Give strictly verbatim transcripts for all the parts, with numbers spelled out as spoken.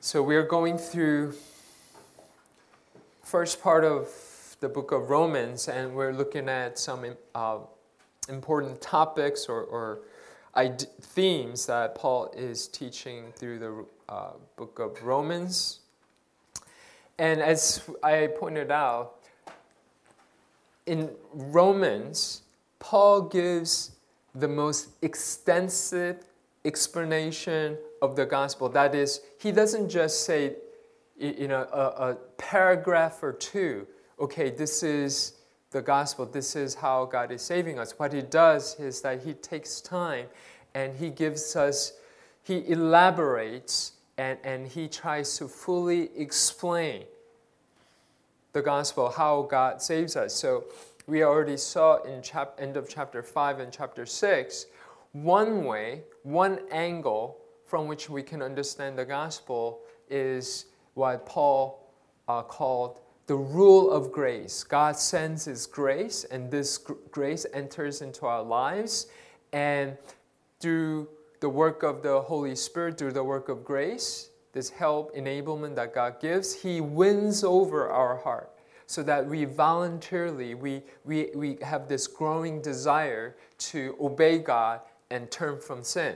So we are going through first part of the book of Romans, and we're looking at some uh, important topics or, or ide- themes that Paul is teaching through the uh, book of Romans. And as I pointed out, in Romans, Paul gives the most extensive explanation of the gospel. That is, he doesn't just say, you know, a, a paragraph or two, okay, this is the gospel, this is how God is saving us. What he does is that he takes time and he gives us, he elaborates and, and he tries to fully explain the gospel, how God saves us. So we already saw in chap- end of chapter five and chapter six, one way, one angle from which we can understand the gospel is what Paul uh, called the rule of grace. God sends His grace, and this gr- grace enters into our lives, and through the work of the Holy Spirit, through the work of grace, this help, enablement that God gives, He wins over our heart so that we voluntarily, we, we, we have this growing desire to obey God and turn from sin.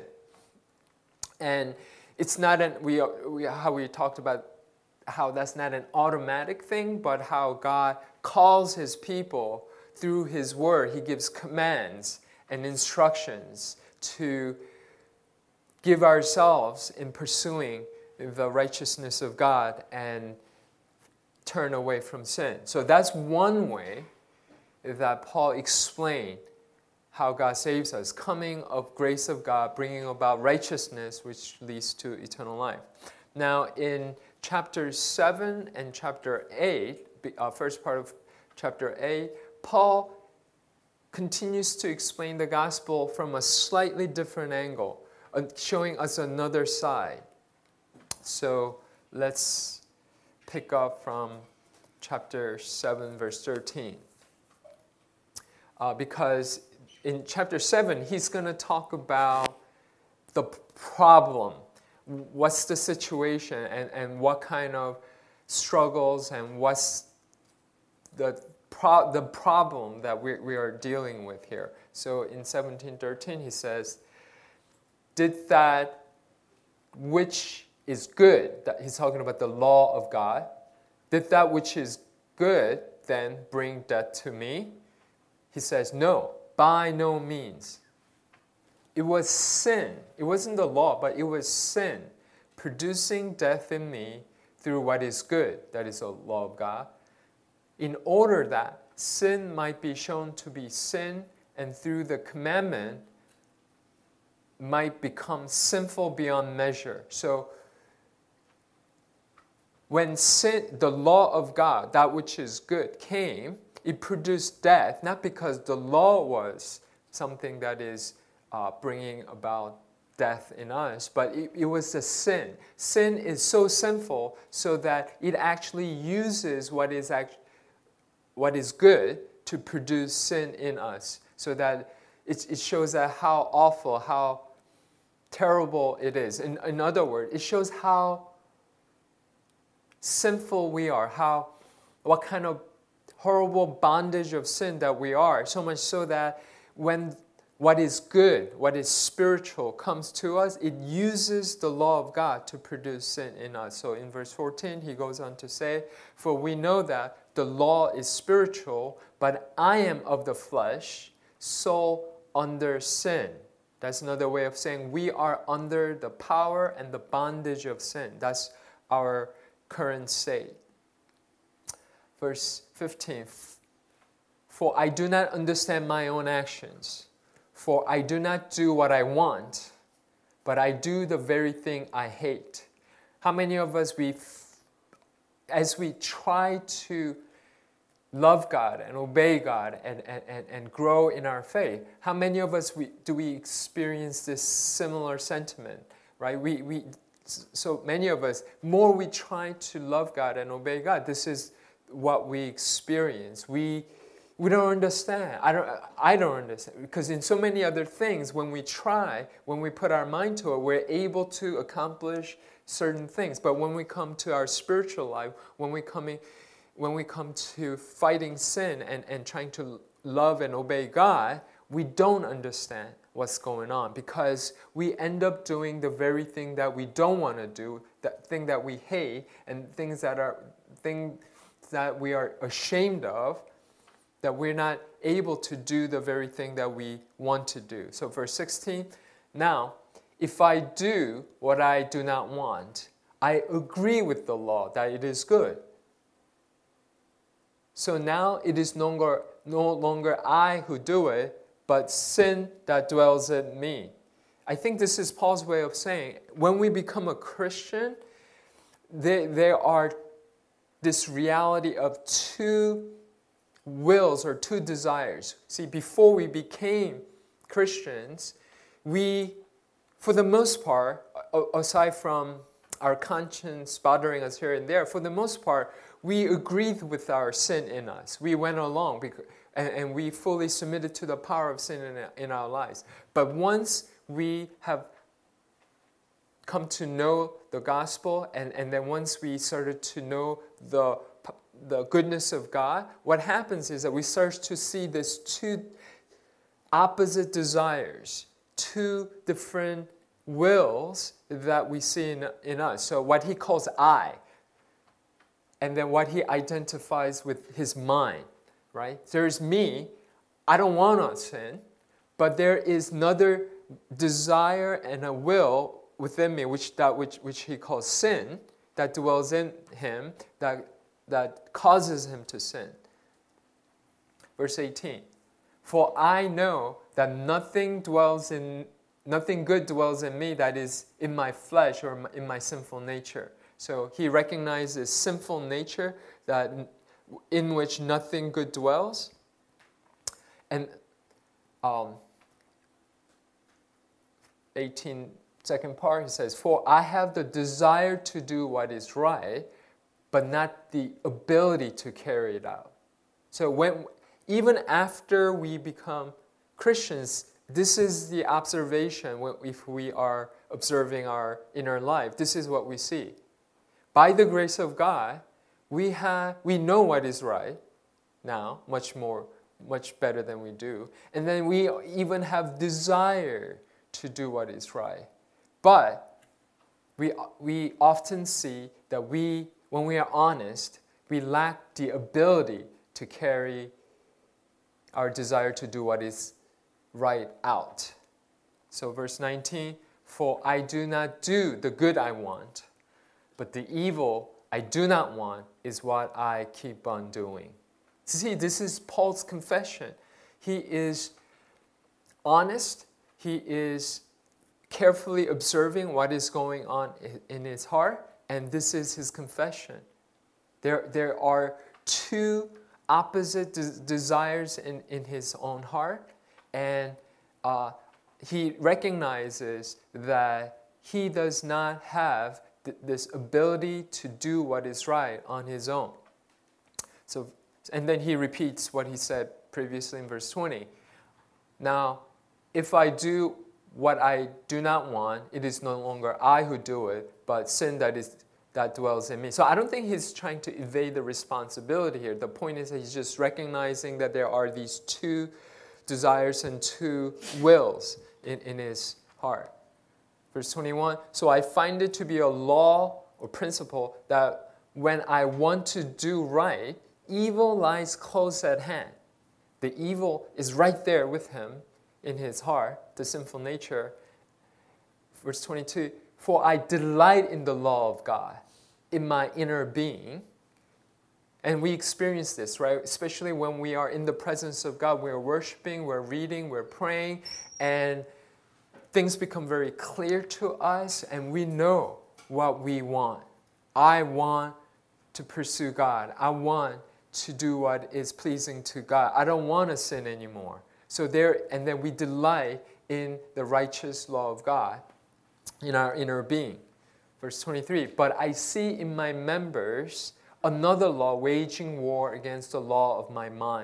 And it's not an, we, we how we talked about how that's not an automatic thing, but how God calls His people through His Word. He gives commands and instructions to give ourselves in pursuing the righteousness of God and turn away from sin. So that's one way that Paul explained how God saves us, coming of grace of God, bringing about righteousness, which leads to eternal life. Now, in chapter seven and chapter eight, uh, first part of chapter eight, Paul continues to explain the gospel from a slightly different angle, uh, showing us another side. So let's pick up from chapter seven, verse thirteen. Uh, because in chapter seven, he's going to talk about the problem. What's the situation and, and what kind of struggles and what's the pro- the problem that we, we are dealing with here. So in seventeen thirteen, he says, did that which is good, that he's talking about the law of God, did that which is good then bring death to me? He says, no, by no means. It was sin. It wasn't the law, but it was sin producing death in me through what is good, that is the law of God, in order that sin might be shown to be sin, and through the commandment might become sinful beyond measure. So when sin, the law of God, that which is good, came, it produced death, not because the law was something that is uh, bringing about death in us, but it, it was a sin. Sin is so sinful so that it actually uses what is act, what is good to produce sin in us, so that it, it shows that how awful, how terrible it is. In, in other words, it shows how sinful we are, how what kind of horrible bondage of sin that we are, so much so that when what is good, what is spiritual comes to us, it uses the law of God to produce sin in us. So in verse fourteen, he goes on to say, for we know that the law is spiritual, but I am of the flesh, so under sin. That's another way of saying we are under the power and the bondage of sin. That's our current state. Verse fifteen, for I do not understand my own actions, for I do not do what I want, but I do the very thing I hate. How many of us, we, as we try to love God and obey God and, and, and grow in our faith, how many of us we, do we experience this similar sentiment, right? We, we, so many of us, more we try to love God and obey God, this is what we experience. We, we don't understand. I don't, I don't understand. Because in so many other things, when we try, when we put our mind to it, we're able to accomplish certain things. But when we come to our spiritual life, when we come, in, when we come to fighting sin and, and trying to love and obey God, we don't understand what's going on because we end up doing the very thing that we don't want to do, that thing that we hate, and things that are things that we are ashamed of, that we're not able to do the very thing that we want to do. So verse sixteen, now, if I do what I do not want, I agree with the law that it is good. So now it is no longer, no longer I who do it, but sin that dwells in me. I think this is Paul's way of saying, when we become a Christian, there, there are this reality of two wills or two desires. See, before we became Christians, we, for the most part, aside from our conscience bothering us here and there, for the most part, we agreed with our sin in us. We went along because, and, and we fully submitted to the power of sin in, in our lives. But once we have come to know the gospel, and, and then once we started to know the, the goodness of God, what happens is that we start to see these two opposite desires, two different wills that we see in, in us. So what he calls I, and then what he identifies with his mind, right? There's me, I don't want to sin, but there is another desire and a will within me, which that which which he calls sin, that dwells in him, that that causes him to sin. Verse eighteen, for I know that nothing dwells in nothing good dwells in me, that is in my flesh or in my sinful nature. So he recognizes sinful nature, that in which nothing good dwells. And um, eighteen, second part, he says, for I have the desire to do what is right, but not the ability to carry it out. So when, even after we become Christians, this is the observation if we are observing our inner life. This is what we see. By the grace of God, we have we know what is right now, much more, much better than we do. And then we even have desire to do what is right. But we we often see that we, when we are honest, we lack the ability to carry our desire to do what is right out. So verse nineteen, for I do not do the good I want, but the evil I do not want is what I keep on doing. See, this is Paul's confession. He is honest. He is carefully observing what is going on in his heart, and this is his confession. There, there are two opposite de- desires in, in his own heart, and uh, he recognizes that he does not have th- this ability to do what is right on his own. So, and then he repeats what he said previously in verse twenty. Now, if I do what I do not want, it is no longer I who do it, but sin that is that dwells in me. So I don't think he's trying to evade the responsibility here. The point is that he's just recognizing that there are these two desires and two wills in, in his heart. Verse twenty-one, so I find it to be a law or principle that when I want to do right, evil lies close at hand. The evil is right there with him in his heart, the sinful nature. Verse twenty-two, for I delight in the law of God, in my inner being. And we experience this, right? Especially when we are in the presence of God. We're worshiping, we're reading, we're praying, and things become very clear to us, and we know what we want. I want to pursue God. I want to do what is pleasing to God. I don't want to sin anymore. So there, and then we delight in the righteous law of God in our inner being. Verse twenty-three, but I see in my members another law waging war against the law of my mind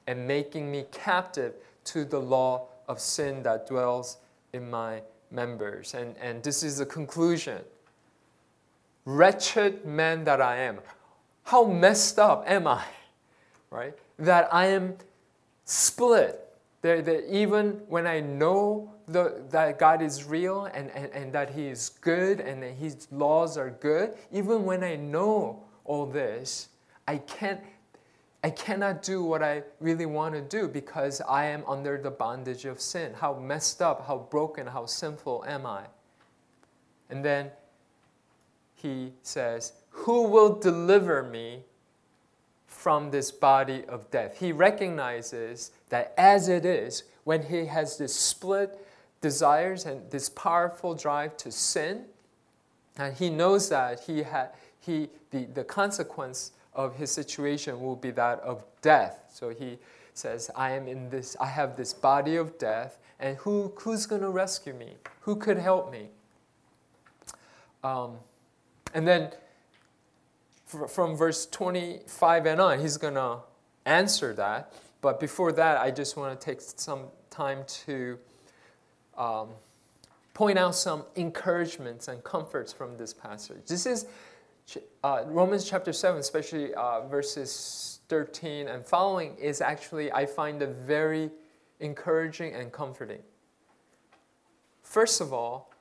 and making me captive to the law of sin that dwells in my members. And, and this is the conclusion. Wretched man that I am. How messed up am I? Right? That I am split. That, that even when I know the, that God is real and, and, and that He is good and that His laws are good, even when I know all this, I can't I cannot do what I really want to do because I am under the bondage of sin. How messed up, how broken, how sinful am I? And then he says, who will deliver me from this body of death? He recognizes that as it is, when he has this split desires and this powerful drive to sin, and he knows that he had he the, the consequence of his situation will be that of death. So he says, I am in this, I have this body of death, and who who's going to rescue me? Who could help me? Um, and then f- from verse twenty-five and on, he's going to answer that. But before that, I just want to take some time to um, point out some encouragements and comforts from this passage. This is Uh, Romans chapter seven, especially uh, verses thirteen and following, is actually, I find it very encouraging and comforting. First of all,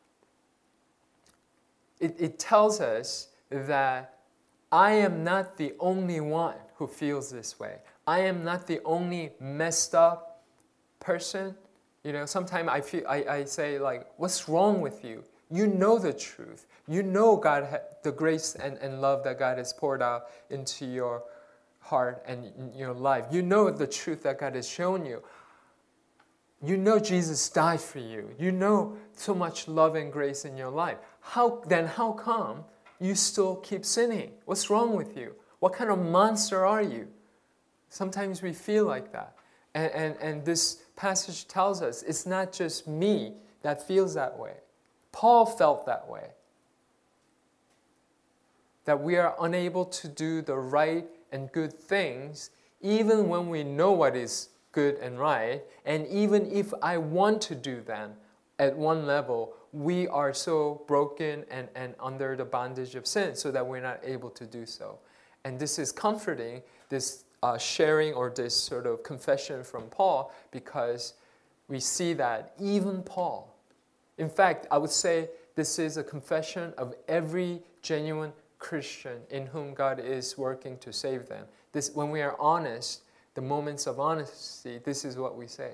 it, it tells us that I am not the only one who feels this way. I am not the only messed up person. You know, sometimes I feel I, I say like, what's wrong with you? You know the truth. You know God, ha- the grace and, and love that God has poured out into your heart and in your life. You know the truth that God has shown you. You know Jesus died for you. You know so much love and grace in your life. How then? How come you still keep sinning? What's wrong with you? What kind of monster are you? Sometimes we feel like that, and and, and this passage tells us it's not just me that feels that way. Paul felt that way. That we are unable to do the right and good things, even when we know what is good and right, and even if I want to do them at one level, we are so broken and, and under the bondage of sin so that we're not able to do so. And this is comforting, this uh, sharing or this sort of confession from Paul, because we see that even Paul, in fact, I would say this is a confession of every genuine Christian in whom God is working to save them. This, when we are honest, the moments of honesty, this is what we say.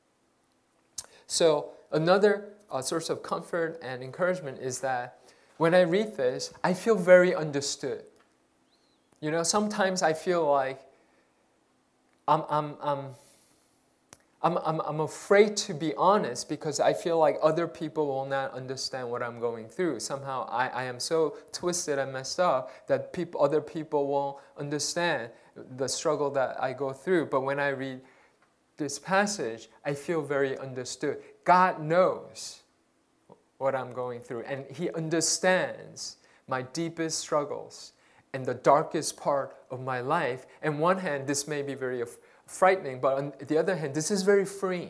So another uh, source of comfort and encouragement is that when I read this, I feel very understood. You know, sometimes I feel like I'm I'm I'm I'm, I'm, I'm afraid to be honest because I feel like other people will not understand what I'm going through. Somehow I, I am so twisted and messed up that people, other people won't understand the struggle that I go through. But when I read this passage, I feel very understood. God knows what I'm going through, and He understands my deepest struggles and the darkest part of my life. On one hand, this may be very frightening, but on the other hand, this is very freeing.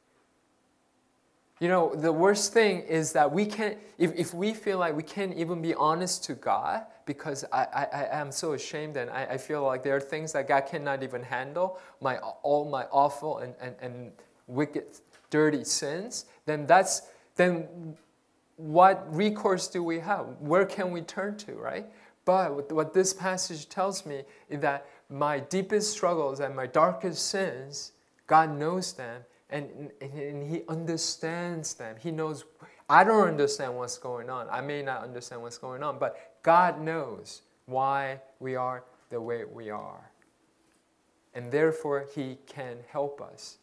You know, the worst thing is that we can't, if, if we feel like we can't even be honest to God because I, I, I am so ashamed and I, I feel like there are things that God cannot even handle, my all my awful and, and, and wicked, dirty sins, then that's, then what recourse do we have? Where can we turn to, right? But what this passage tells me is that my deepest struggles and my darkest sins, God knows them, and, and, and He understands them. He knows, I don't understand what's going on. I may not understand what's going on, but God knows why we are the way we are. And therefore, He can help us.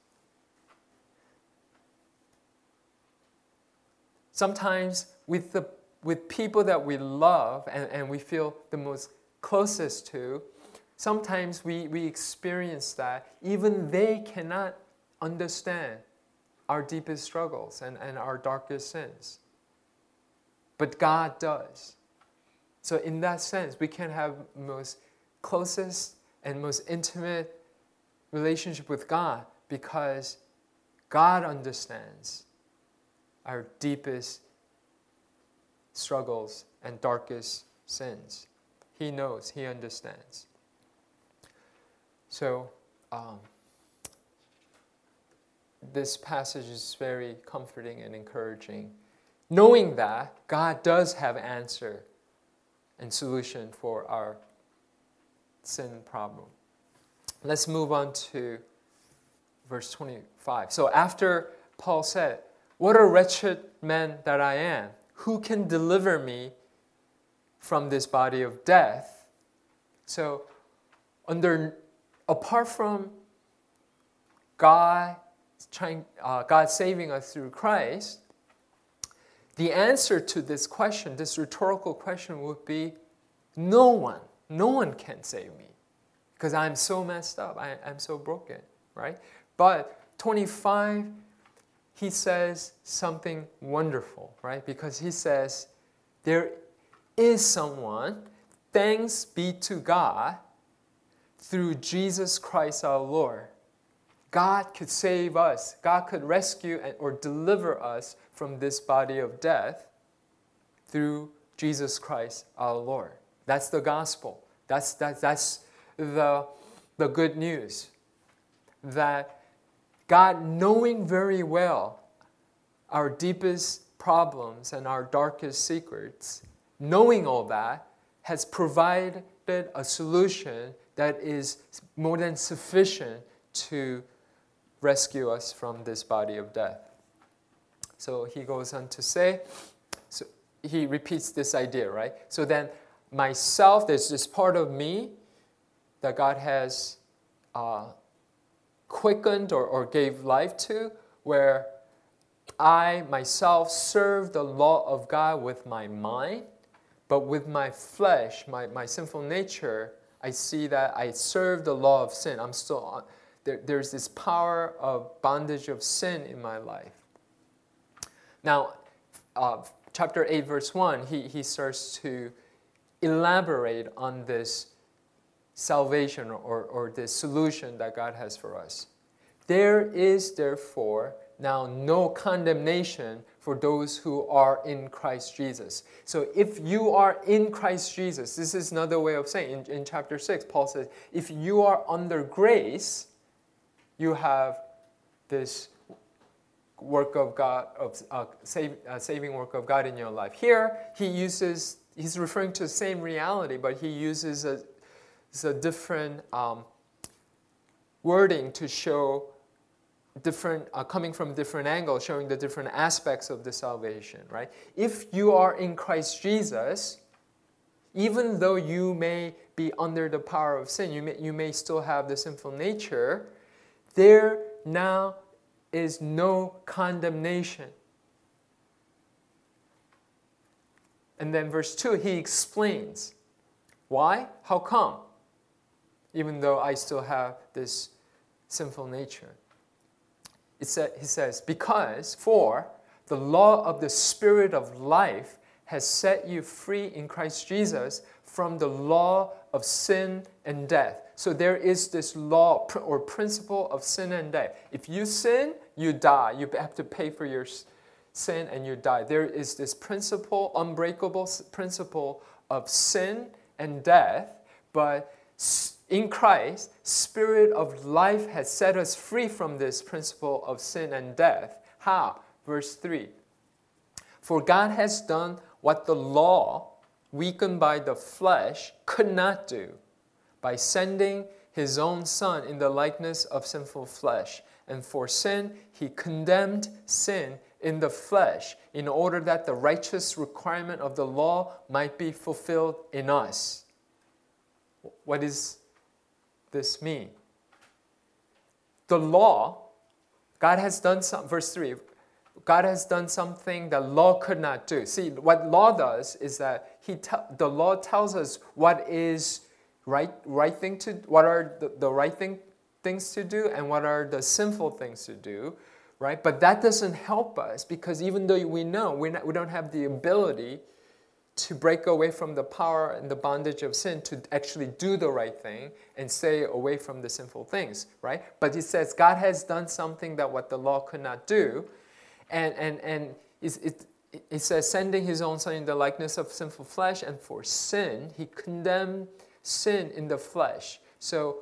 Sometimes with the with people that we love and, and we feel the most closest to, sometimes we, we experience that even they cannot understand our deepest struggles and, and our darkest sins. But God does. So in that sense, we can have most closest and most intimate relationship with God because God understands our deepest struggles and darkest sins. He knows, He understands. So, um, this passage is very comforting and encouraging, knowing that God does have answer and solution for our sin problem. Let's move on to verse twenty-five. So after Paul said, "What a wretched man that I am! Who can deliver me from this body of death?" So, under apart from God trying, uh, God saving us through Christ, the answer to this question, this rhetorical question, would be, no one, no one can save me, because I'm so messed up, I, I'm so broken, right? But twenty-five, he says something wonderful, right? Because he says, there is someone, thanks be to God, through Jesus Christ our Lord. God could save us. God could rescue and, or deliver us from this body of death through Jesus Christ our Lord. That's the gospel. That's, that, that's the, the good news. That God, knowing very well our deepest problems and our darkest secrets, knowing all that, has provided a solution that is more than sufficient to rescue us from this body of death. So he goes on to say, so he repeats this idea, right? So then myself, there's this part of me that God has uh, quickened or, or gave life to, where I myself serve the law of God with my mind, but with my flesh, my, my sinful nature, I see that I serve the law of sin. I'm still on, there, there's this power of bondage of sin in my life. Now, uh, chapter eight, verse one, he, he starts to elaborate on this salvation or, or this solution that God has for us. There is therefore now no condemnation for those who are in Christ Jesus. So if you are in Christ Jesus, this is another way of saying, in, in chapter six, Paul says, if you are under grace, you have this work of God, of uh, save, uh, saving work of God in your life. Here, he uses, he's referring to the same reality, but he uses a, a different um, wording to show different, uh, coming from different angles, showing the different aspects of the salvation, right? If you are in Christ Jesus, even though you may be under the power of sin, you may, you may still have the sinful nature, there now is no condemnation. And then verse two, he explains, why? How come? Even though I still have this sinful nature. It sa- he says, because, for the law of the Spirit of life has set you free in Christ Jesus from the law of sin and death. So there is this law or principle of sin and death. If you sin, you die. You have to pay for your sin and you die. There is this principle, unbreakable principle of sin and death, but in Christ, Spirit of life has set us free from this principle of sin and death. How? Verse three. For God has done what the law, weakened by the flesh, could not do, by sending His own Son in the likeness of sinful flesh. And for sin, He condemned sin in the flesh, in order that the righteous requirement of the law might be fulfilled in us. What does this mean? The law, God has done some, verse three, God has done something that law could not do. See, what law does is that he te- the law tells us what is right, right thing to, what are the, the right thing, things to do and what are the sinful things to do, right? But that doesn't help us, because even though we know, we're not, we don't have the ability to break away from the power and the bondage of sin, to actually do the right thing and stay away from the sinful things, right? But it says God has done something that what the law could not do. And, and, and it, it, it says, sending his own son in the likeness of sinful flesh, and for sin, he condemned sin in the flesh. So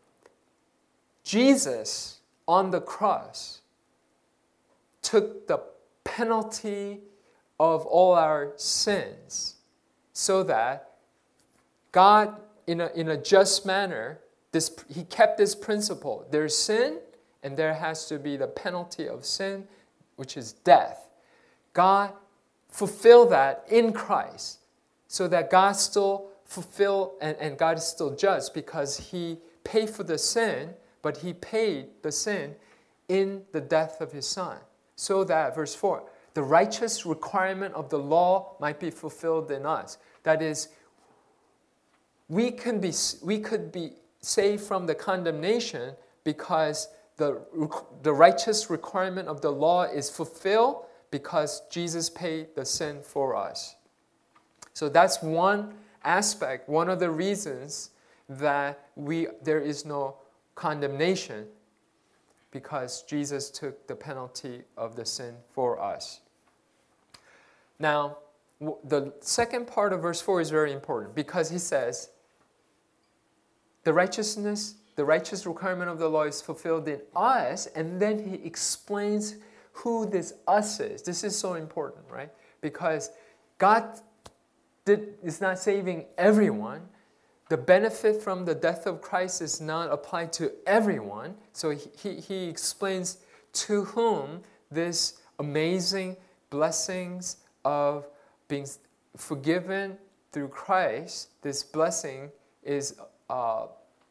Jesus on the cross took the penalty of all our sins, so that God, in a, in a just manner, this, he kept this principle. There's sin, and there has to be the penalty of sin, which is death. God fulfilled that in Christ, so that God still fulfill, and, and God is still just, because he paid for the sin, but he paid the sin in the death of his son. So that, verse four, the righteous requirement of the law might be fulfilled in us. That is, we can be we could be saved from the condemnation because the, the righteous requirement of the law is fulfilled because Jesus paid the sin for us. So that's one aspect, one of the reasons that we there is no condemnation, because Jesus took the penalty of the sin for us. Now, the second part of verse four is very important, because he says, the righteousness, the righteous requirement of the law is fulfilled in us, and then he explains who this us is. This is so important, right? Because God did, is not saving everyone. The benefit from the death of Christ is not applied to everyone. So he, he, he explains to whom this amazing blessings of being forgiven through Christ, this blessing is uh,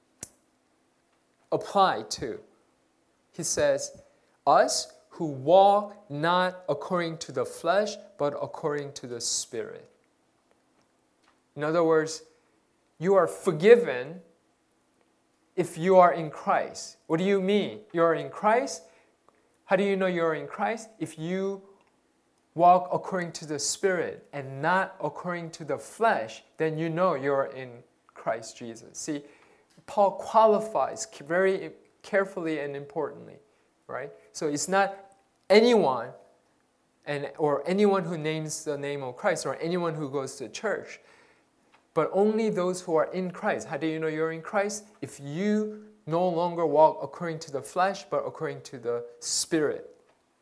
applied to. He says, us who walk not according to the flesh, but according to the Spirit. In other words, you are forgiven if you are in Christ. What do you mean? You are in Christ? How do you know you are in Christ? If you walk according to the Spirit and not according to the flesh, then you know you are in Christ Jesus. See, Paul qualifies very carefully and importantly, right? So it's not anyone and or anyone who names the name of Christ or anyone who goes to church, but only those who are in Christ. How do you know you're in Christ? If you no longer walk according to the flesh, but according to the Spirit.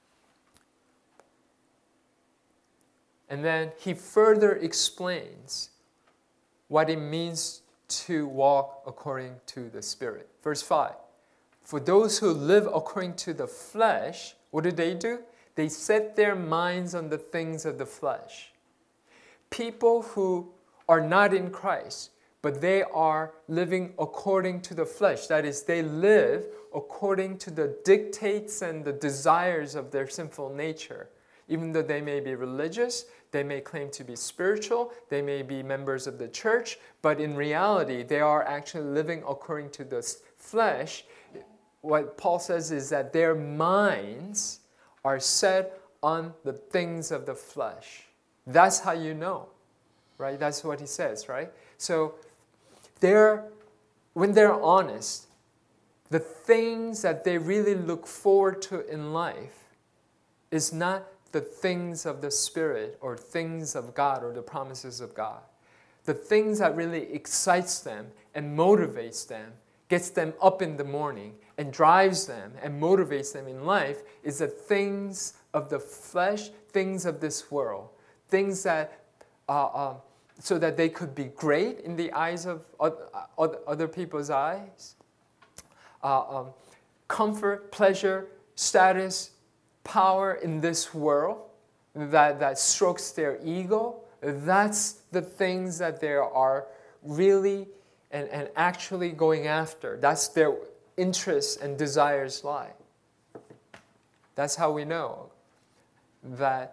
And then he further explains what it means to walk according to the Spirit. Verse five, for those who live according to the flesh, what do they do? They set their minds on the things of the flesh. People who are not in Christ, but they are living according to the flesh. That is, they live according to the dictates and the desires of their sinful nature. Even though they may be religious, they may claim to be spiritual, they may be members of the church, but in reality, they are actually living according to the flesh. What Paul says is that their minds are set on the things of the flesh. That's how you know. Right? That's what he says, right? So they're, when they're honest, the things that they really look forward to in life is not the things of the Spirit or things of God or the promises of God. The things that really excites them and motivates them, gets them up in the morning and drives them and motivates them in life is the things of the flesh, things of this world, things that uh, uh, so that they could be great in the eyes of other people's eyes. Uh, um, comfort, pleasure, status, power in this world that, that strokes their ego. That's the things that they are really and, and actually going after. That's their interests and desires lie. That's how we know that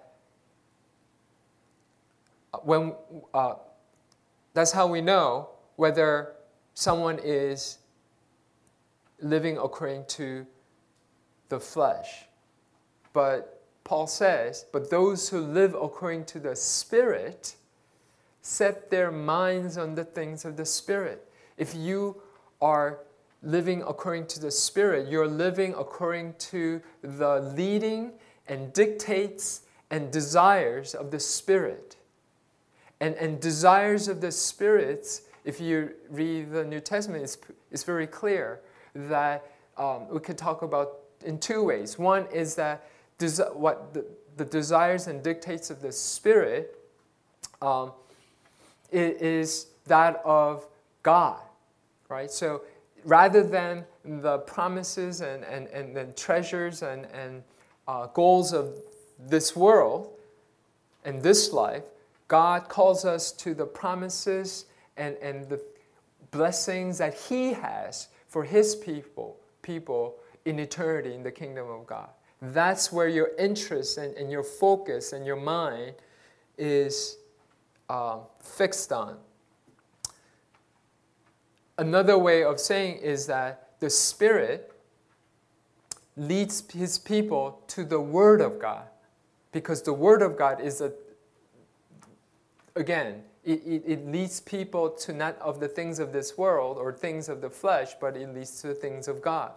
When uh, that's how we know whether someone is living according to the flesh. But Paul says, but those who live according to the Spirit, set their minds on the things of the Spirit. If you are living according to the Spirit, you're living according to the leading and dictates and desires of the Spirit. And, and desires of the Spirit, if you read the New Testament, it's, it's very clear that um, we could talk about in two ways. One is that desi- what the, the desires and dictates of the Spirit um, is that of God, right? So rather than the promises and, and, and the treasures and, and uh, goals of this world and this life, God calls us to the promises and, and the blessings that He has for His people, people in eternity in the kingdom of God. That's where your interest and, and your focus and your mind is uh, fixed on. Another way of saying is that the Spirit leads His people to the Word of God, because the Word of God is a, again, it, it, it leads people to not of the things of this world or things of the flesh, but it leads to the things of God.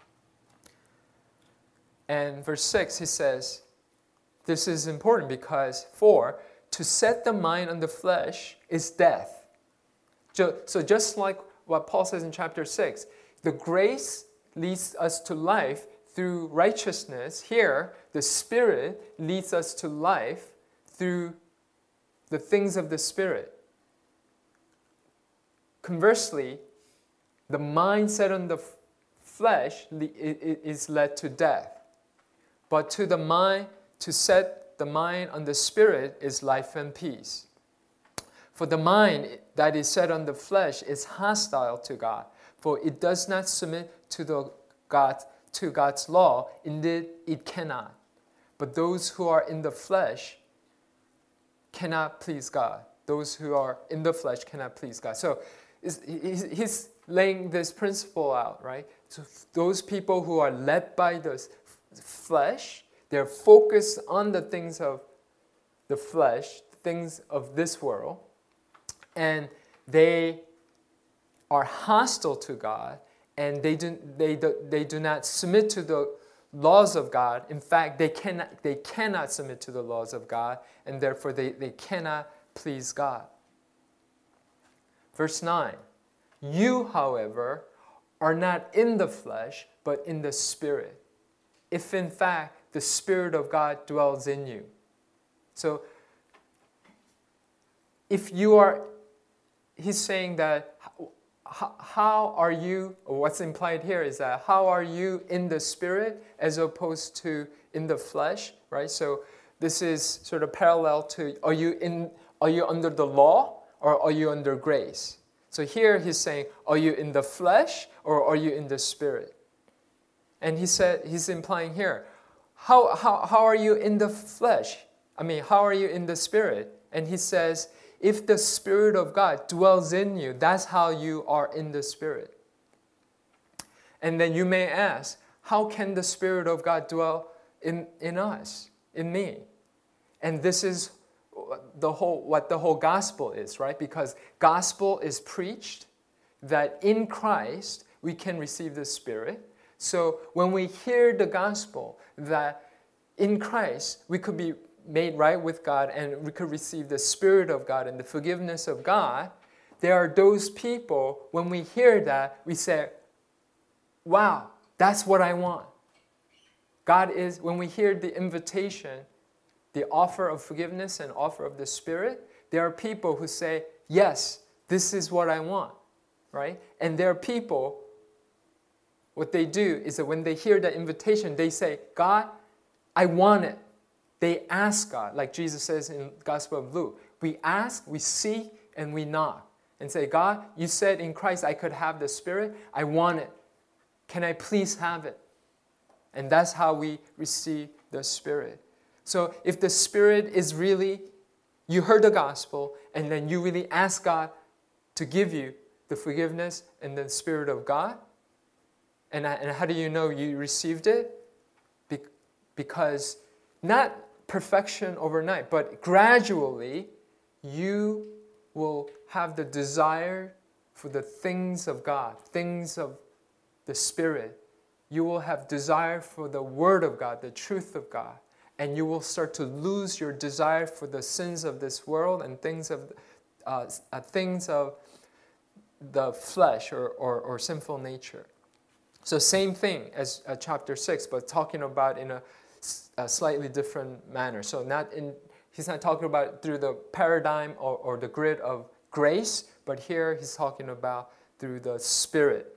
And verse six, he says, this is important because, for, to set the mind on the flesh is death. So just like what Paul says in chapter six, the grace leads us to life through righteousness. Here, the Spirit leads us to life through the things of the Spirit. Conversely, the mind set on the f- flesh is led to death. But to the mind, to set the mind on the Spirit is life and peace. For the mind that is set on the flesh is hostile to God, for it does not submit to the God to God's law. Indeed, it cannot. But those who are in the flesh cannot please God. Those who are in the flesh cannot please God. So he's laying this principle out, right? So those people who are led by the flesh, they're focused on the things of the flesh, things of this world, and they are hostile to God, and they do, they do, they do not submit to the laws of God. In fact, they cannot, they cannot submit to the laws of God, and therefore they, they cannot please God. Verse nine, you, however, are not in the flesh, but in the Spirit, if in fact the Spirit of God dwells in you. So, if you are, he's saying that, how, how are you, or what's implied here is that, how are you in the Spirit as opposed to in the flesh, right? So, this is sort of parallel to, are you in, are you under the law, or are you under grace? So here he's saying, are you in the flesh, or are you in the Spirit? And he said, he's implying here, how, how, how are you in the flesh? I mean, how are you in the Spirit? And he says, if the Spirit of God dwells in you, that's how you are in the Spirit. And then you may ask, how can the Spirit of God dwell in, in us, in me? And this is the whole what the whole gospel is, right? Because gospel is preached that in Christ we can receive the Spirit. So when we hear the gospel that in Christ we could be made right with God and we could receive the Spirit of God and the forgiveness of God, there are those people, when we hear that, we say, wow, that's what I want. God is, when we hear the invitation, the offer of forgiveness and offer of the Spirit, there are people who say, yes, this is what I want, right? And there are people, what they do is that when they hear the invitation, they say, God, I want it. They ask God, like Jesus says in the Gospel of Luke. We ask, we seek, and we knock. And say, God, you said in Christ I could have the Spirit. I want it. Can I please have it? And that's how we receive the Spirit. So if the Spirit is really, you heard the gospel, and then you really ask God to give you the forgiveness and the Spirit of God, and, and how do you know you received it? Be, because not perfection overnight, but gradually you will have the desire for the things of God, things of the Spirit, you will have desire for the Word of God, the truth of God, and you will start to lose your desire for the sins of this world and things of uh, uh, things of the flesh or, or, or sinful nature. So same thing as uh, chapter six, but talking about in a, a slightly different manner. So not in he's not talking about through the paradigm or, or the grid of grace, but here he's talking about through the Spirit.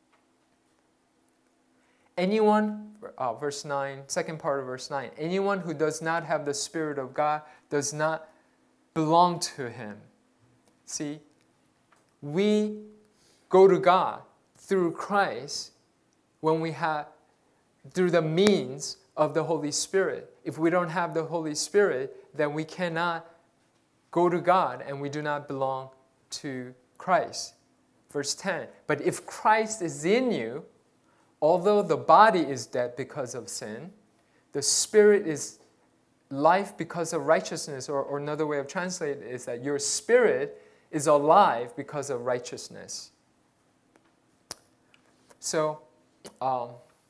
Anyone, uh, verse nine, second part of verse nine, anyone who does not have the Spirit of God does not belong to Him. See, we go to God through Christ when we have, through the means of the Holy Spirit. If we don't have the Holy Spirit, then we cannot go to God and we do not belong to Christ. Verse ten, but if Christ is in you, although the body is dead because of sin, the Spirit is life because of righteousness, or, or another way of translating it is that your spirit is alive because of righteousness. So, um,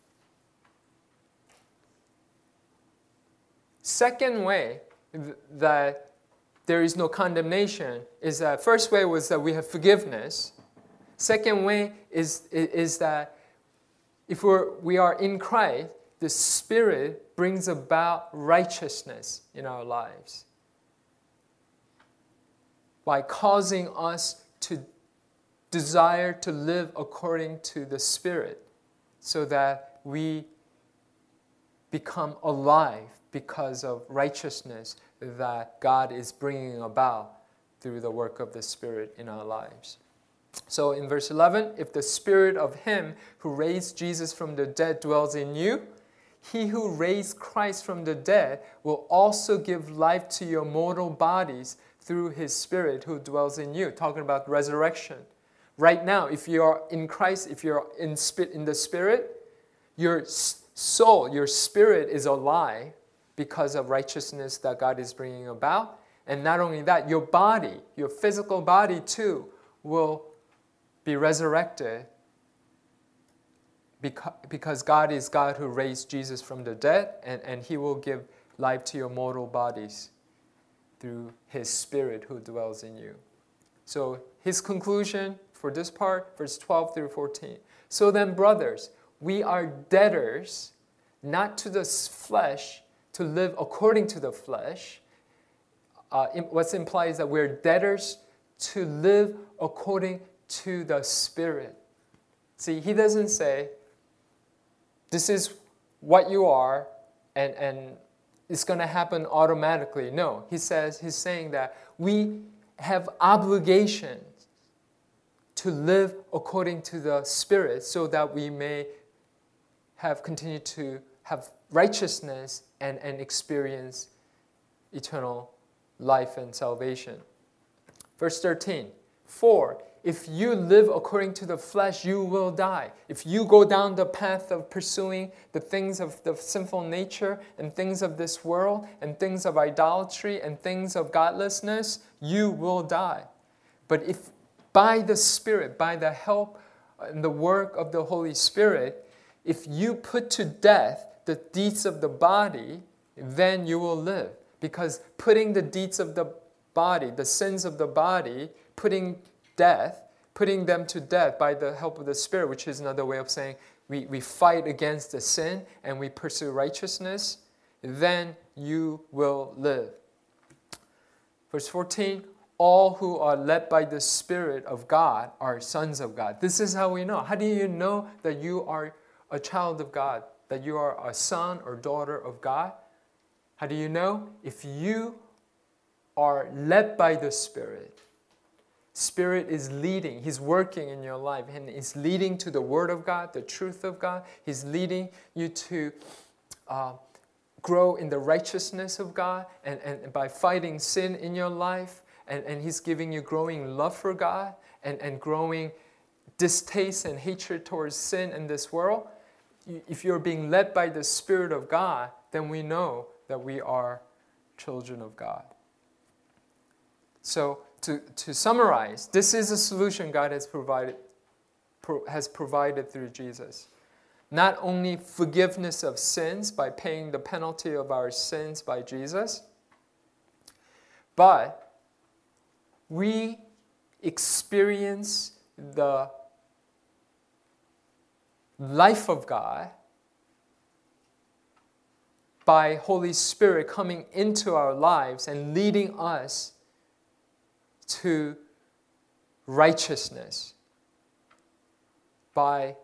second way th- that there is no condemnation is that first way was that we have forgiveness. Second way is, is, is that if we're, we are in Christ, the Spirit brings about righteousness in our lives by causing us to desire to live according to the Spirit so that we become alive because of righteousness that God is bringing about through the work of the Spirit in our lives. So in verse eleven, if the Spirit of Him who raised Jesus from the dead dwells in you, He who raised Christ from the dead will also give life to your mortal bodies through His Spirit who dwells in you. Talking about resurrection. Right now, if you are in Christ, if you're in, in the Spirit, your soul, your spirit is alive because of righteousness that God is bringing about. And not only that, your body, your physical body too, will be resurrected because, because God is God who raised Jesus from the dead, and, and He will give life to your mortal bodies through His Spirit who dwells in you. So his conclusion for this part, verse twelve through fourteen. So then, brothers, we are debtors, not to the flesh, to live according to the flesh. Uh, what's implied is that we're debtors to live according to the Spirit. See, he doesn't say, this is what you are, and, and it's going to happen automatically. No, he says, he's saying that we have obligations to live according to the Spirit so that we may have continued to have righteousness and, and experience eternal life and salvation. Verse thirteen, for if you live according to the flesh, you will die. If you go down the path of pursuing the things of the sinful nature and things of this world and things of idolatry and things of godlessness, you will die. But if by the Spirit, by the help and the work of the Holy Spirit, if you put to death the deeds of the body, then you will live. Because putting the deeds of the body, the sins of the body, putting death, putting them to death by the help of the Spirit, which is another way of saying we, we fight against the sin and we pursue righteousness, then you will live. Verse fourteen, all who are led by the Spirit of God are sons of God. This is how we know. How do you know that you are a child of God, that you are a son or daughter of God? How do you know? If you are led by the Spirit, Spirit is leading. He's working in your life, and He's leading to the Word of God, the truth of God. He's leading you to uh, grow in the righteousness of God, and, and by fighting sin in your life, and, and He's giving you growing love for God, and, and growing distaste and hatred towards sin in this world. If you're being led by the Spirit of God, then we know that we are children of God. So to, to summarize, this is a solution God has provided, pro, has provided through Jesus. Not only forgiveness of sins by paying the penalty of our sins by Jesus, but we experience the life of God by Holy Spirit coming into our lives and leading us to righteousness by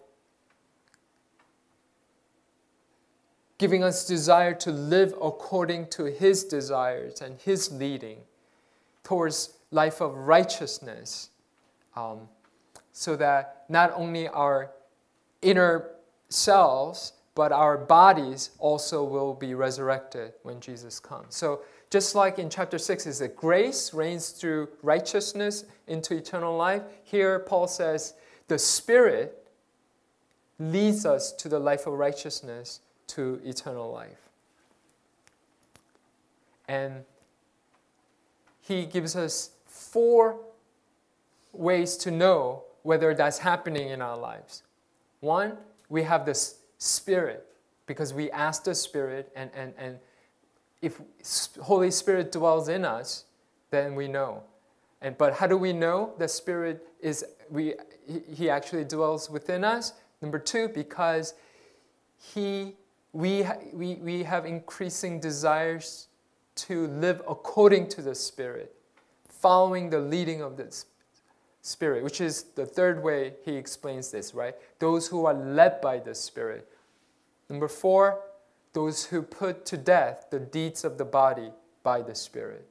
giving us desire to live according to His desires and His leading towards life of righteousness, um, so that not only our inner selves, but our bodies also will be resurrected when Jesus comes. So just like in chapter six is that grace reigns through righteousness into eternal life, here Paul says the Spirit leads us to the life of righteousness, to eternal life. And he gives us four ways to know whether that's happening in our lives. One, we have the Spirit, because we ask the Spirit, and, and, and if Holy Spirit dwells in us, then we know. And but how do we know the Spirit is we He actually dwells within us? Number two, because He we we we have increasing desires to live according to the Spirit, following the leading of the Spirit, which is the third way he explains this, right? Those who are led by the Spirit. Number four, those who put to death the deeds of the body by the Spirit.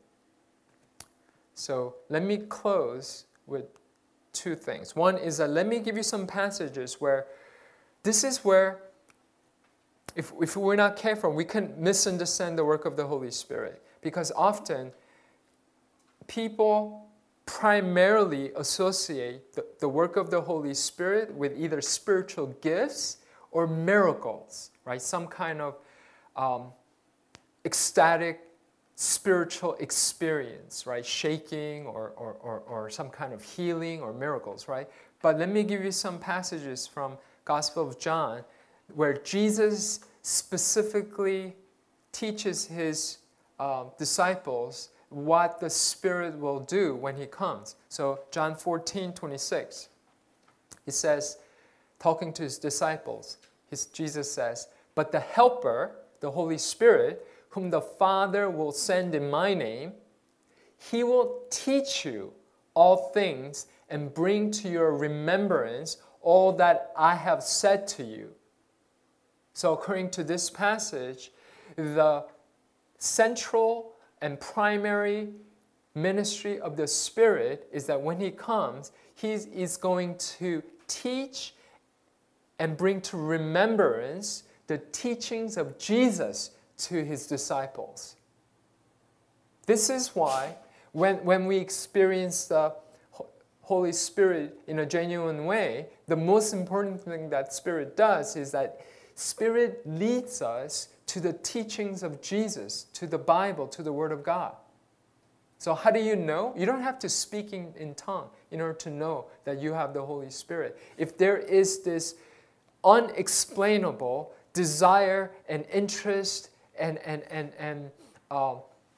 So let me close with two things. One is that let me give you some passages where this is where, if, if we're not careful, we can misunderstand the work of the Holy Spirit. Because often, people primarily associate the, the work of the Holy Spirit with either spiritual gifts or miracles, right? Some kind of um, ecstatic spiritual experience, right? Shaking or, or, or, or some kind of healing or miracles, right? But let me give you some passages from Gospel of John where Jesus specifically teaches his uh, disciples what the Spirit will do when He comes. So John fourteen twenty-six, He says, talking to His disciples, his, Jesus says, "But the Helper, the Holy Spirit, whom the Father will send in my name, He will teach you all things and bring to your remembrance all that I have said to you." So according to this passage, the central and primary ministry of the Spirit is that when He comes, He is going to teach and bring to remembrance the teachings of Jesus to His disciples. This is why when, when we experience the Holy Spirit in a genuine way, the most important thing that Spirit does is that Spirit leads us to the teachings of Jesus, to the Bible, to the Word of God. So how do you know? You don't have to speak in, in tongue in order to know that you have the Holy Spirit. If there is this unexplainable desire and interest and, and, and, and uh,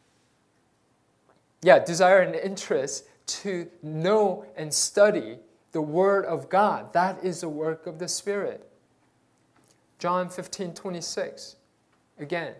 yeah, desire and interest to know and study the Word of God, that is the work of the Spirit. John fifteen twenty-six. Again,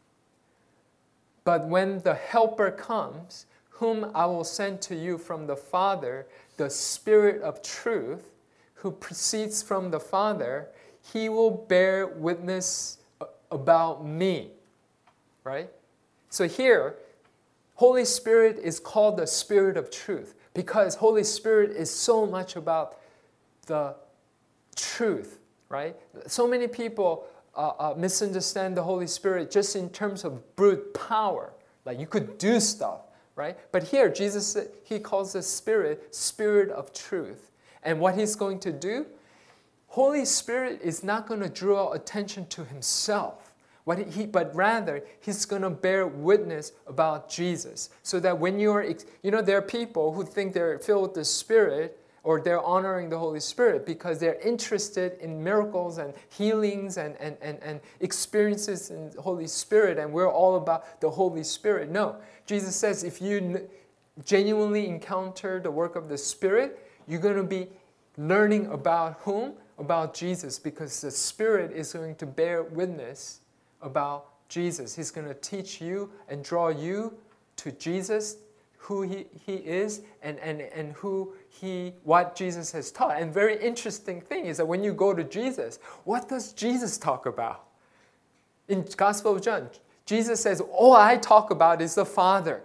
"But when the Helper comes, whom I will send to you from the Father, the Spirit of truth, who proceeds from the Father, He will bear witness about me." Right? So here, Holy Spirit is called the Spirit of truth because Holy Spirit is so much about the truth, right? So many people Uh, uh, misunderstand the Holy Spirit just in terms of brute power. Like you could do stuff, right? But here, Jesus, He calls the Spirit, Spirit of truth. And what He's going to do, Holy Spirit is not going to draw attention to Himself. What he, but rather, he's going to bear witness about Jesus. So that when you're, you know, there are people who think they're filled with the Spirit or they're honoring the Holy Spirit because they're interested in miracles and healings and, and, and, and experiences in the Holy Spirit, and we're all about the Holy Spirit. No, Jesus says if you genuinely encounter the work of the Spirit, you're going to be learning about whom? About Jesus, because the Spirit is going to bear witness about Jesus. He's going to teach you and draw you to Jesus, who he, he is, and, and, and who he, what Jesus has taught. And very interesting thing is that when you go to Jesus, what does Jesus talk about? In Gospel of John, Jesus says, all I talk about is the Father.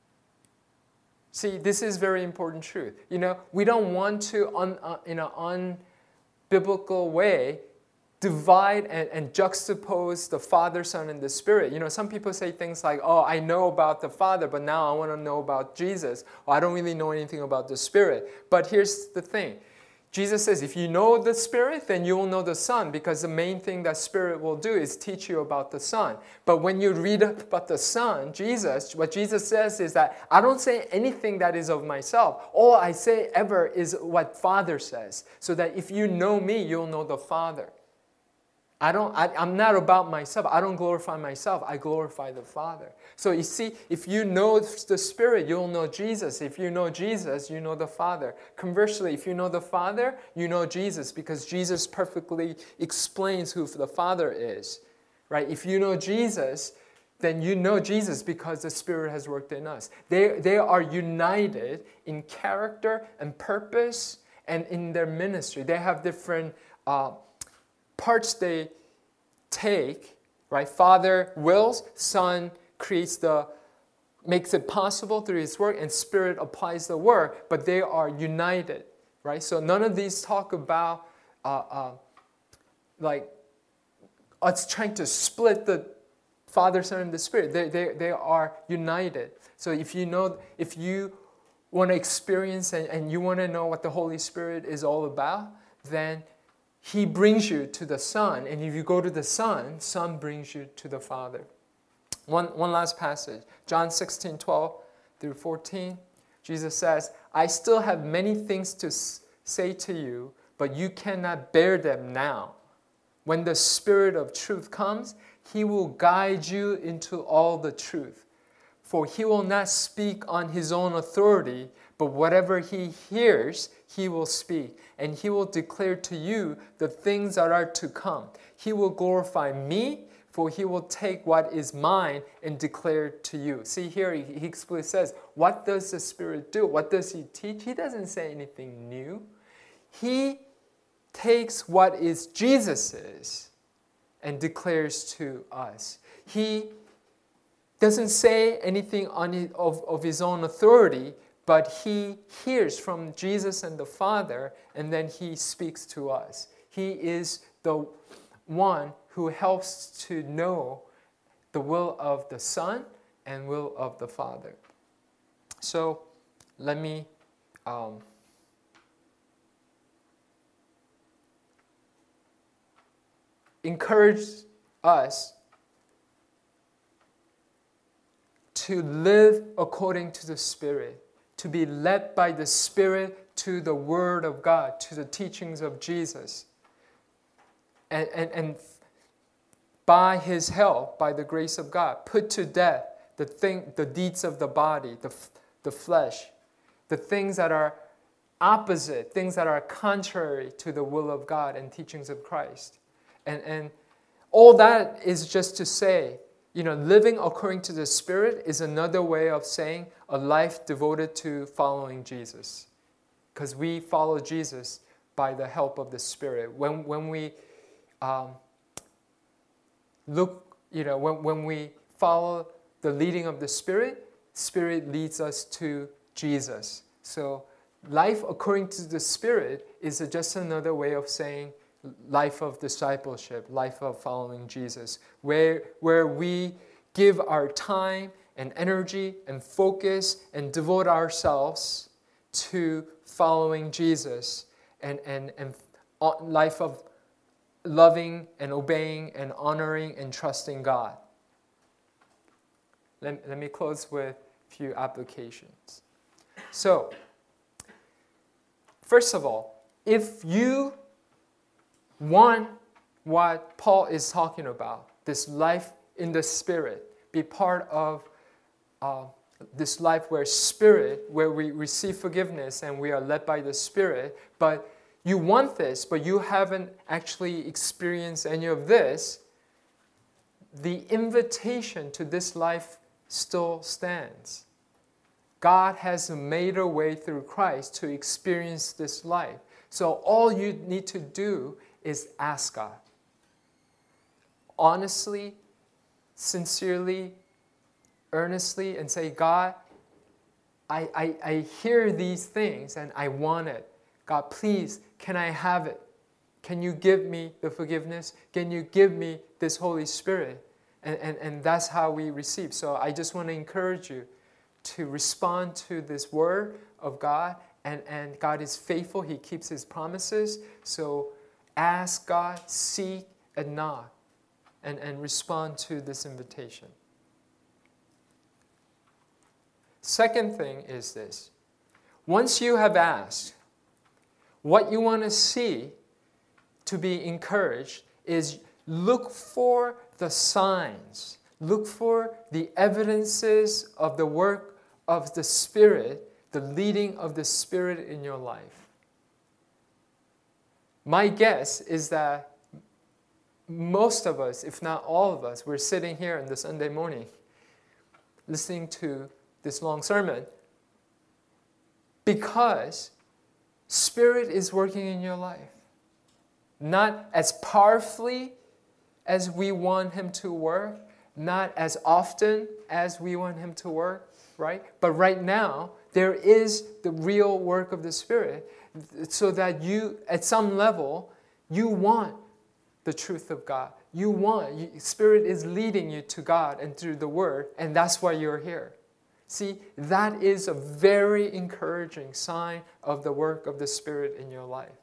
See, this is very important truth. You know, we don't want to, un, uh, in an unbiblical way, divide and, and juxtapose the Father, Son, and the Spirit. You know, some people say things like, oh, I know about the Father, but now I want to know about Jesus. Or I don't really know anything about the Spirit. But here's the thing. Jesus says, if you know the Spirit, then you will know the Son, because the main thing that Spirit will do is teach you about the Son. But when you read about the Son, Jesus, what Jesus says is that I don't say anything that is of myself. All I say ever is what Father says, so that if you know me, you'll know the Father. I don't, I, I'm not about myself. I don't glorify myself. I glorify the Father. So you see, if you know the Spirit, you'll know Jesus. If you know Jesus, you know the Father. Conversely, if you know the Father, you know Jesus, because Jesus perfectly explains who the Father is. Right? If you know Jesus, then you know Jesus because the Spirit has worked in us. They, they are united in character and purpose and in their ministry. They have different uh, parts they take, right? Father wills, Son creates the, makes it possible through His work, and Spirit applies the work, but they are united, right? So none of these talk about uh, uh, like us trying to split the Father, Son, and the Spirit. They, they, they are united. So if you know, if you want to experience and, and you want to know what the Holy Spirit is all about, then He brings you to the Son, and if you go to the Son, Son brings you to the Father. One, one last passage, John sixteen, twelve through fourteen. Jesus says, I still have many things to say to you, but you cannot bear them now. When the Spirit of truth comes, He will guide you into all the truth. For He will not speak on His own authority, but whatever He hears, He will speak, and He will declare to you the things that are to come. He will glorify me, for He will take what is mine and declare it to you. See here, He explicitly says, what does the Spirit do? What does He teach? He doesn't say anything new. He takes what is Jesus's and declares to us. He doesn't say anything on his, of, of His own authority, but He hears from Jesus and the Father, and then He speaks to us. He is the one who helps to know the will of the Son and will of the Father. So let me um, encourage us to live according to the Spirit, to be led by the Spirit to the Word of God, to the teachings of Jesus. And, and, and by His help, by the grace of God, put to death the thing, the deeds of the body, the, the flesh, the things that are opposite, things that are contrary to the will of God and teachings of Christ. And, and all that is just to say, you know, living according to the Spirit is another way of saying a life devoted to following Jesus. Because we follow Jesus by the help of the Spirit. When, when we um, look, you know, when, when we follow the leading of the Spirit, Spirit leads us to Jesus. So life according to the Spirit is just another way of saying life of discipleship, life of following Jesus, where, where we give our time and energy and focus and devote ourselves to following Jesus, and, and, and life of loving and obeying and honoring and trusting God. Let, let me close with a few applications. So, first of all, if you want what Paul is talking about, this life in the Spirit, be part of uh, this life where Spirit, where we receive forgiveness and we are led by the Spirit, but you want this, but you haven't actually experienced any of this, the invitation to this life still stands. God has made a way through Christ to experience this life. So all you need to do is ask God. Honestly, sincerely, earnestly, and say, God, I, I, I hear these things and I want it. God, please, can I have it? Can you give me the forgiveness? Can you give me this Holy Spirit? And, and, and that's how we receive. So I just want to encourage you to respond to this word of God. And, and God is faithful. He keeps His promises. So ask God, seek, and knock. And, and respond to this invitation. Second thing is this. Once you have asked, what you want to see to be encouraged is look for the signs. Look for the evidences of the work of the Spirit, the leading of the Spirit in your life. My guess is that most of us, if not all of us, we're sitting here on the Sunday morning listening to this long sermon because Spirit is working in your life. Not as powerfully as we want Him to work, not as often as we want Him to work, right? But right now, there is the real work of the Spirit so that you, at some level, you want the truth of God. You want, you, Spirit is leading you to God and through the Word, and that's why you're here. See, that is a very encouraging sign of the work of the Spirit in your life.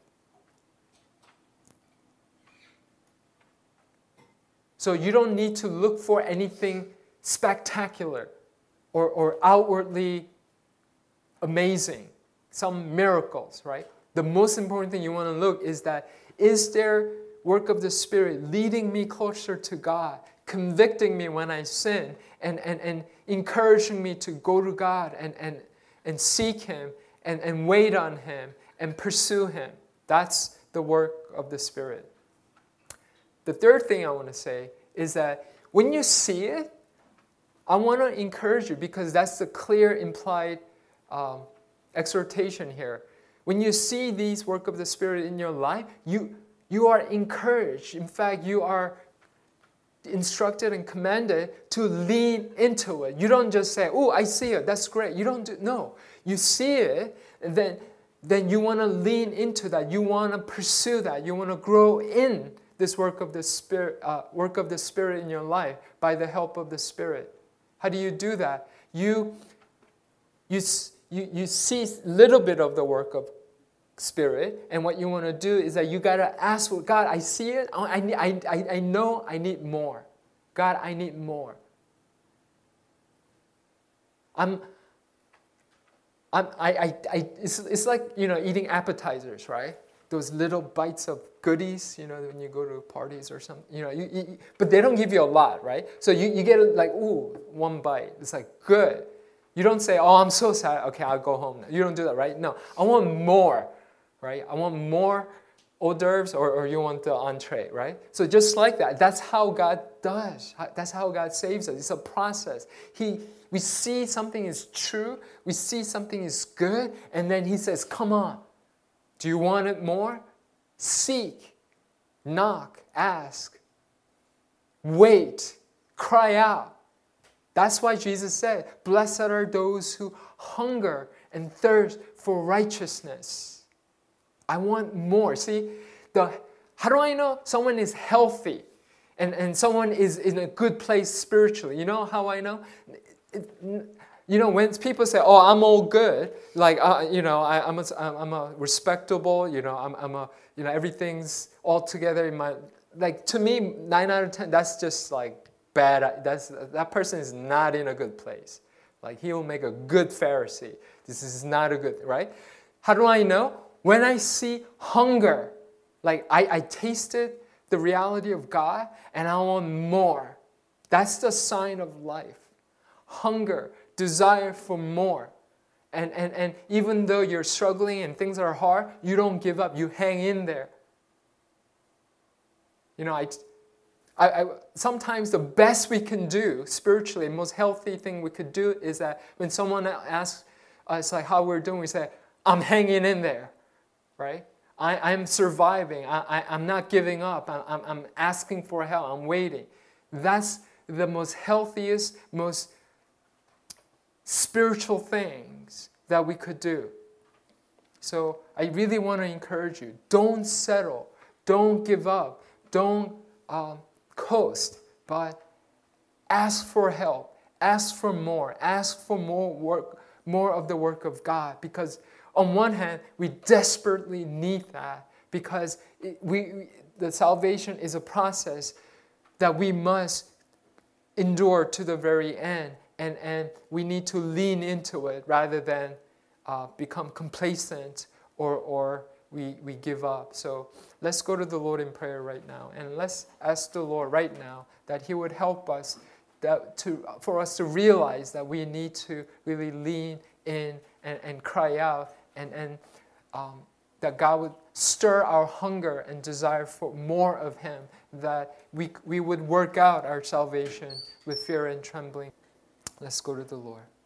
So you don't need to look for anything spectacular or, or outwardly amazing, some miracles, right? The most important thing you want to look is that, is there work of the Spirit leading me closer to God, convicting me when I sin, and, and, and encouraging me to go to God and, and, and seek Him and, and wait on Him and pursue Him. That's the work of the Spirit. The third thing I want to say is that when you see it, I want to encourage you because that's the clear implied um, exhortation here. When you see these work of the Spirit in your life, you You are encouraged. In fact, you are instructed and commanded to lean into it. You don't just say, oh, I see it, that's great. You don't do, no. You see it, and then, then you want to lean into that. You want to pursue that. You want to grow in this work of the Spirit, uh, work of the Spirit in your life by the help of the Spirit. How do you do that? You, you, you, you see a little bit of the work of Spirit, and what you want to do is that you got to ask for God, I see it, I, need, I, I, I know I need more. God, I need more. I'm, I'm, I, I, I, it's, it's like, you know, eating appetizers, right? Those little bites of goodies, you know, when you go to parties or something, you know, you, you, but they don't give you a lot, right? So you, you get like, ooh, one bite. It's like, good. You don't say, oh, I'm so sad. Okay, I'll go home now. You don't do that, right? No, I want more. Right? I want more hors d'oeuvres, or, or you want the entree, right? So just like that, that's how God does. That's how God saves us. It's a process. He, we see something is true, we see something is good, and then He says, come on. Do you want it more? Seek, knock, ask, wait, cry out. That's why Jesus said, blessed are those who hunger and thirst for righteousness. I want more. See, the how do I know someone is healthy and, and someone is in a good place spiritually? You know how I know? It, You know, when people say, "Oh, I'm all good," like, uh, you know, I, I'm a, I'm a respectable, you know, I'm, I'm a, you know, everything's all together in my, like, to me, nine out of ten, that's just like bad. That's that person is not in a good place. Like, he will make a good Pharisee. This is not a good, right? How do I know? When I see hunger, like I, I tasted the reality of God, and I want more. That's the sign of life. Hunger. Desire for more. And, and, and even though you're struggling and things are hard, you don't give up. You hang in there. You know, I, I, I, sometimes the best we can do spiritually, the most healthy thing we could do is that when someone asks us like how we're doing, we say, I'm hanging in there, right? I, I'm surviving. I, I, I'm not giving up. I, I'm, I'm asking for help. I'm waiting. That's the most healthiest, most spiritual things that we could do. So I really want to encourage you. Don't settle. Don't give up. Don't um, coast. But ask for help. Ask for more. Ask for more work, more of the work of God. Because on one hand, we desperately need that. Because it, we, the salvation is a process that we must endure to the very end. And, and we need to lean into it rather than uh, become complacent or, or we, we give up. So let's go to the Lord in prayer right now. And let's ask the Lord right now that He would help us that to, for us to realize that we need to really lean in and, and cry out. And, and um, that God would stir our hunger and desire for more of Him. That we, we would work out our salvation with fear and trembling. Let's go to the Lord.